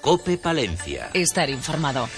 COPE Palencia. Estar informado.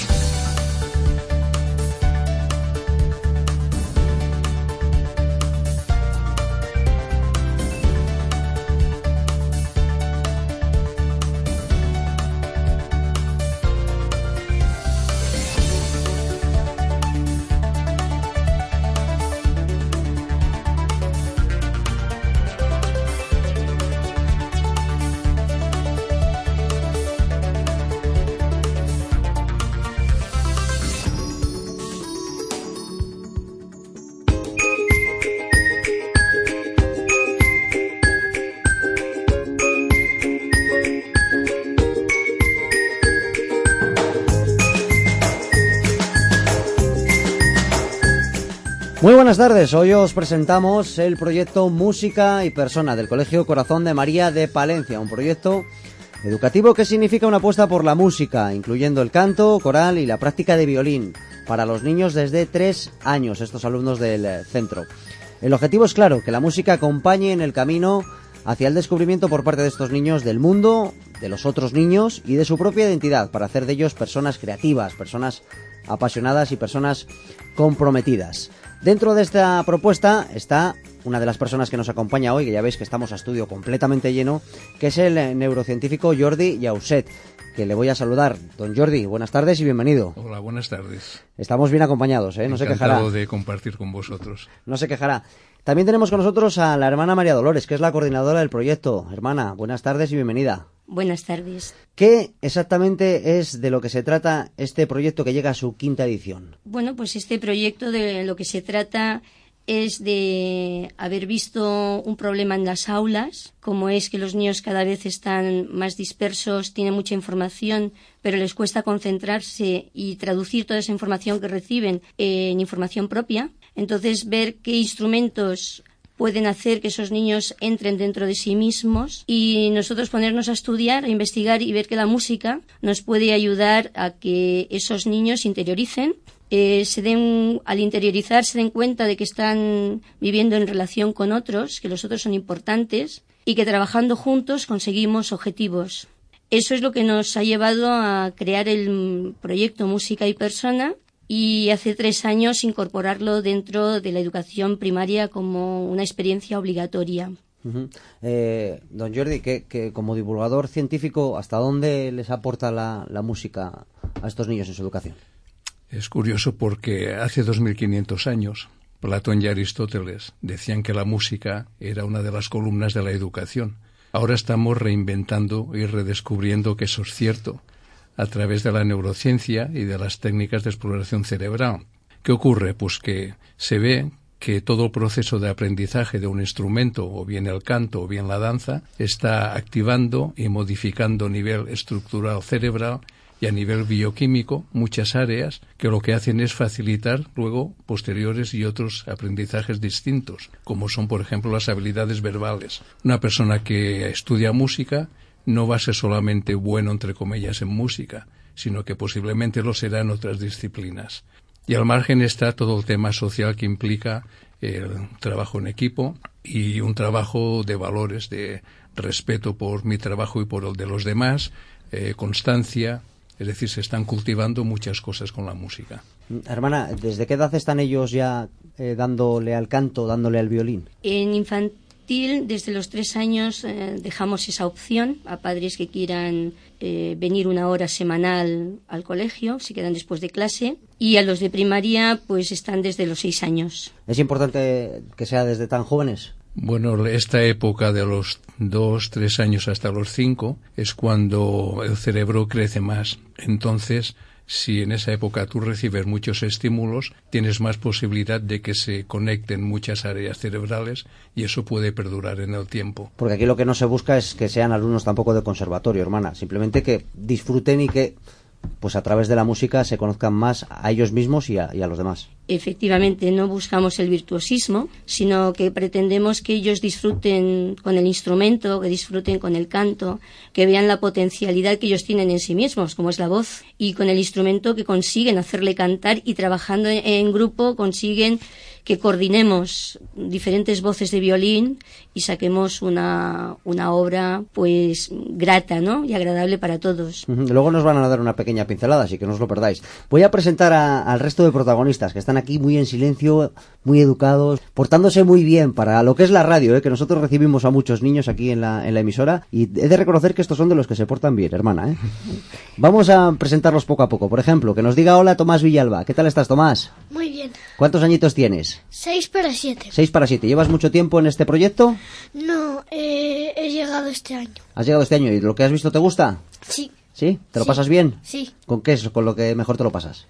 Muy buenas tardes, hoy os presentamos el proyecto Música y Persona del Colegio Corazón de María de Palencia, un proyecto educativo que significa una apuesta por la música, incluyendo el canto, coral y la práctica de violín para los niños desde 3 años, estos alumnos del centro. El objetivo es claro, que la música acompañe en el camino hacia el descubrimiento por parte de estos niños del mundo, de los otros niños y de su propia identidad, para hacer de ellos personas creativas, personas apasionadas y personas comprometidas. Dentro de esta propuesta está una de las personas que nos acompaña hoy, que ya veis que estamos a estudio completamente lleno, que es el neurocientífico Jordi Llauset, que le voy a saludar. Don Jordi, buenas tardes y bienvenido. Hola, buenas tardes. Estamos bien acompañados, no se quejará. Encantado de compartir con vosotros. No se quejará. También tenemos con nosotros a la hermana María Dolores, que es la coordinadora del proyecto. Hermana, buenas tardes y bienvenida. Buenas tardes. ¿Qué exactamente es de lo que se trata este proyecto que llega a su 5ª edición? Bueno, pues este proyecto de lo que se trata es de haber visto un problema en las aulas, como es que los niños cada vez están más dispersos, tienen mucha información, pero les cuesta concentrarse y traducir toda esa información que reciben en información propia. Entonces, ver qué instrumentos pueden hacer que esos niños entren dentro de sí mismos y nosotros ponernos a estudiar, a investigar y ver que la música nos puede ayudar a que esos niños interioricen, al interiorizar se den cuenta de que están viviendo en relación con otros, que los otros son importantes y que trabajando juntos conseguimos objetivos. Eso es lo que nos ha llevado a crear el proyecto Música y Persona, y hace 3 años incorporarlo dentro de la educación primaria como una experiencia obligatoria. Don Jordi, que como divulgador científico, ¿hasta dónde les aporta la música a estos niños en su educación? Es curioso porque hace 2500 años Platón y Aristóteles decían que la música era una de las columnas de la educación. Ahora estamos reinventando y redescubriendo que eso es cierto, a través de la neurociencia y de las técnicas de exploración cerebral. ¿Qué ocurre? Pues que se ve que todo el proceso de aprendizaje de un instrumento, o bien el canto o bien la danza, está activando y modificando a nivel estructural cerebral y a nivel bioquímico muchas áreas que lo que hacen es facilitar luego posteriores y otros aprendizajes distintos, como son, por ejemplo, las habilidades verbales. Una persona que estudia música no va a ser solamente bueno, entre comillas, en música, sino que posiblemente lo será en otras disciplinas. Y al margen está todo el tema social que implica el trabajo en equipo y un trabajo de valores, de respeto por mi trabajo y por el de los demás, constancia. Es decir, se están cultivando muchas cosas con la música. Hermana, ¿desde qué edad están ellos ya dándole al canto, dándole al violín? En infantil, desde los 3 años dejamos esa opción a padres que quieran venir 1 hora semanal al colegio, si quedan después de clase, y a los de primaria pues están desde los 6 años. ¿Es importante que sea desde tan jóvenes? Bueno, esta época de los 2, 3 años hasta los 5 es cuando el cerebro crece más. Entonces, si en esa época tú recibes muchos estímulos, tienes más posibilidad de que se conecten muchas áreas cerebrales y eso puede perdurar en el tiempo. Porque aquí lo que no se busca es que sean alumnos tampoco de conservatorio, hermana. Simplemente que disfruten y que, pues a través de la música, se conozcan más a ellos mismos y a los demás. efectivamente no buscamos el virtuosismo, sino que pretendemos que ellos disfruten con el instrumento, que disfruten con el canto, que vean la potencialidad que ellos tienen en sí mismos, como es la voz, y con el instrumento que consiguen hacerle cantar, y trabajando en grupo consiguen que coordinemos diferentes voces de violín y saquemos una obra pues grata, ¿no?, y agradable para todos. Luego nos van a dar una pequeña pincelada, así que no os lo perdáis. Voy a presentar al resto de protagonistas que están aquí muy en silencio, muy educados, portándose muy bien para lo que es la radio, que nosotros recibimos a muchos niños aquí en la emisora, y he de reconocer que estos son de los que se portan bien, hermana. Vamos a presentarlos poco a poco. Por ejemplo, que nos diga hola Tomás Villalba. ¿Qué tal estás, Tomás? Muy bien. ¿Cuántos añitos tienes? 6 para 7. 6 para 7. ¿Llevas mucho tiempo en este proyecto? No, he llegado este año. ¿Has llegado este año y lo que has visto te gusta? Sí. ¿Sí? ¿Te lo Sí. pasas bien? Sí. ¿Con qué es con lo que mejor te lo pasas?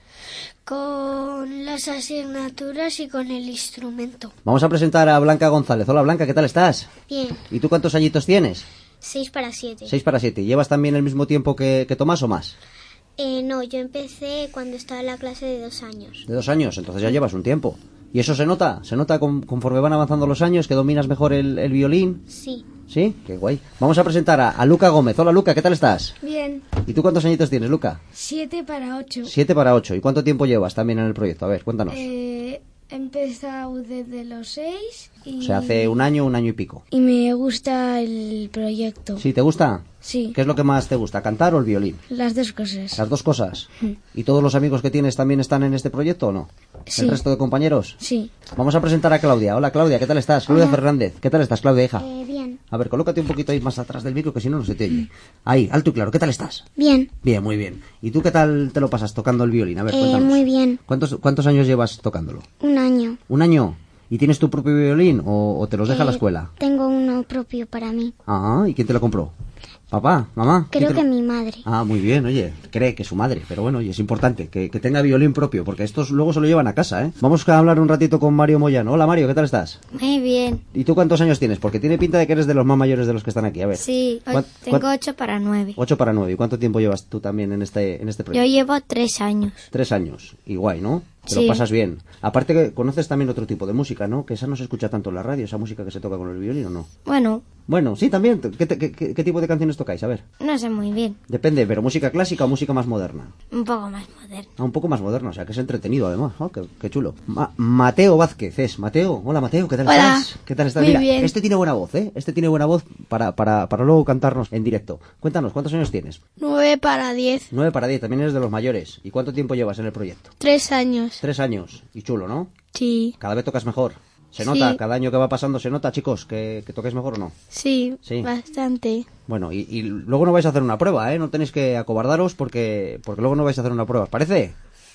Con las asignaturas y con el instrumento. Vamos a presentar a Blanca González. Hola Blanca, ¿qué tal estás? Bien. ¿Y tú cuántos añitos tienes? 6 para 7. 6 para 7. ¿Llevas también el mismo tiempo que Tomás o más? No, yo empecé cuando estaba en la clase de 2 años. De 2 años, entonces ya llevas un tiempo. ¿Y eso se nota? ¿Se nota conforme van avanzando los años que dominas mejor el violín? Sí. ¿Sí? Qué guay. Vamos a presentar a Luca Gómez. Hola Luca, ¿qué tal estás? Bien, ¿Y tú cuántos añitos tienes, Luca? 7 para 8. 7 para 8. ¿Y cuánto tiempo llevas también en el proyecto? A ver, cuéntanos. He empezado desde los 6 y... O sea, hace un año y pico. Y me gusta el proyecto. ¿Sí? ¿Te gusta? Sí, ¿Qué es lo que más te gusta, cantar o el violín? las dos cosas. Las dos cosas. ¿Y todos los amigos que tienes también están en este proyecto o no? Sí. ¿El resto de compañeros? Sí. Vamos a presentar a Claudia. Hola Claudia, ¿qué tal estás? Claudia Fernández. ¿Qué tal estás, Claudia, hija? Bien. A ver, colócate un poquito ahí más atrás del micro, que si no, no se te oye. Ahí, alto y claro. ¿Qué tal estás? Bien. Bien, muy bien. ¿Y tú qué tal te lo pasas tocando el violín? A ver, cuéntanos. Muy bien. ¿Cuántos años llevas tocándolo? 1 año. ¿Un año? ¿Y tienes tu propio violín o te los deja la escuela? Tengo uno propio para mí. Ah, ¿y quién te lo compró? ¿Papá? ¿Mamá? ¿Quién Creo te que lo- mi madre. Ah, muy bien, oye, cree que su madre, pero bueno, oye, es importante que tenga violín propio, porque estos luego se lo llevan a casa, ¿eh? Vamos a hablar un ratito con Mario Moyano. Hola Mario, ¿qué tal estás? Muy bien. ¿Y tú cuántos años tienes? Porque tiene pinta de que eres de los más mayores de los que están aquí, a ver. Sí, tengo 8 para 9. 8 para 9. ¿Y cuánto tiempo llevas tú también en este Yo proyecto? llevo 3 años. 3 años. Y guay, ¿no? Te lo Sí. pasas bien. Aparte que conoces también otro tipo de música, ¿no? Que esa no se escucha tanto en la radio, esa música que se toca con el violín, ¿o no? Bueno, Bueno, sí, también. ¿Qué tipo de canciones tocáis? A ver. no sé muy bien. Depende, pero música clásica o música más moderna. Un poco más moderno. Ah, un poco más moderno, o sea, que es entretenido además. Oh, qué chulo. Mateo Vázquez es. Mateo, hola Mateo, ¿qué tal Hola. estás? ¿Qué tal estás? Muy Mira, bien. este tiene buena voz, ¿eh? Este tiene buena voz para luego cantarnos en directo. Cuéntanos, ¿cuántos años tienes? 9 para 10. 9 para 10, también eres de los mayores. ¿Y cuánto tiempo llevas en el proyecto? 3 años. 3 años. Y chulo, ¿no? Sí. Cada vez tocas mejor. Se Sí. nota, cada año que va pasando se nota, chicos, que toquéis mejor o no. Sí, Sí. bastante. Bueno, y luego no vais a hacer una prueba, ¿eh? No tenéis que acobardaros porque luego no vais a hacer una prueba. ¿Os parece?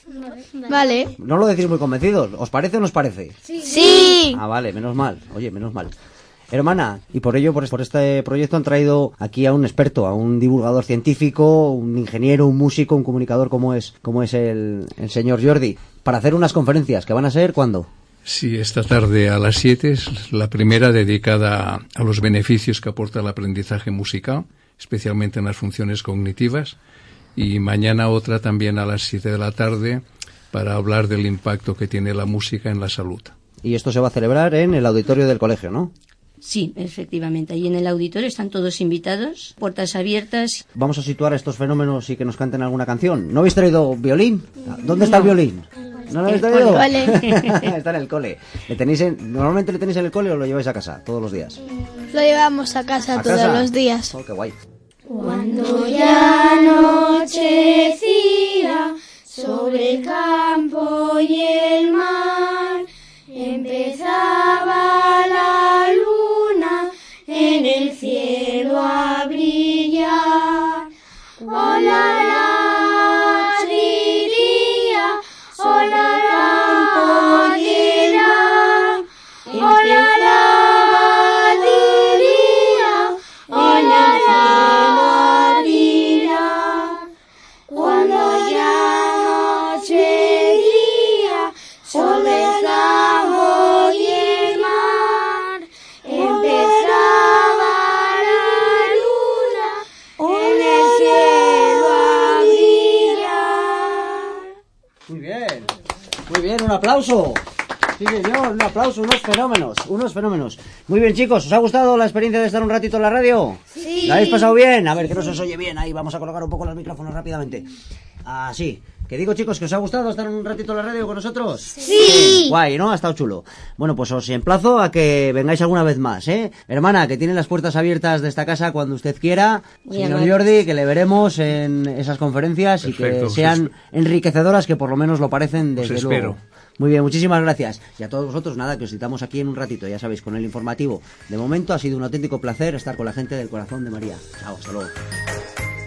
Vale. No lo decís muy convencidos. ¿Os parece o no os parece? Sí. Ah, vale, menos mal. Oye, menos mal. Hermana, y por ello, por este proyecto han traído aquí a un experto, a un divulgador científico, un ingeniero, un músico, un comunicador como es el señor Jordi, para hacer unas conferencias que van a ser ¿cuándo? Sí, esta tarde a las 7 es la primera dedicada a los beneficios que aporta el aprendizaje musical, especialmente en las funciones cognitivas, y mañana otra también a las 7 de la tarde para hablar del impacto que tiene la música en la salud. Y esto se va a celebrar en el auditorio del colegio, ¿no? Sí, efectivamente. Ahí en el auditorio están todos invitados, puertas abiertas. Vamos a situar estos fenómenos y que nos canten alguna canción. ¿No habéis traído violín? ¿Dónde está el violín? ¿No lo habéis traído? Vale. Está en el cole. ¿Normalmente le tenéis en el cole o lo lleváis a casa todos los días? Lo llevamos a casa ¿A todos casa? los días. Oh, qué guay. Cuando ya anochecía sobre el campo y el mar, empezaba la luna en el cielo a brillar. Hola, la diría, hola, la pollera, hola, la diría, hola, la diría. Muy bien, un aplauso. Sí, señor, un aplauso, unos fenómenos. Muy bien, chicos, ¿os ha gustado la experiencia de estar un ratito en la radio? Sí. ¿La habéis pasado bien? A ver, que no se os oye bien. Ahí vamos a colocar un poco los micrófonos rápidamente. Sí. ¿Qué digo, chicos, que os ha gustado estar un ratito en la radio con nosotros? Sí. Guay, ¿no? Ha estado chulo. Bueno, pues os emplazo a que vengáis alguna vez más, ¿eh? Hermana, que tiene las puertas abiertas de esta casa cuando usted quiera. Bien, Señor bien. Jordi, que le veremos en esas conferencias. Perfecto, y que sean enriquecedoras, que por lo menos lo parecen desde Os luego. espero. Muy bien, muchísimas gracias. Y a todos vosotros, nada, que os citamos aquí en un ratito, ya sabéis, con el informativo. De momento ha sido un auténtico placer estar con la gente del Corazón de María. Chao, hasta luego.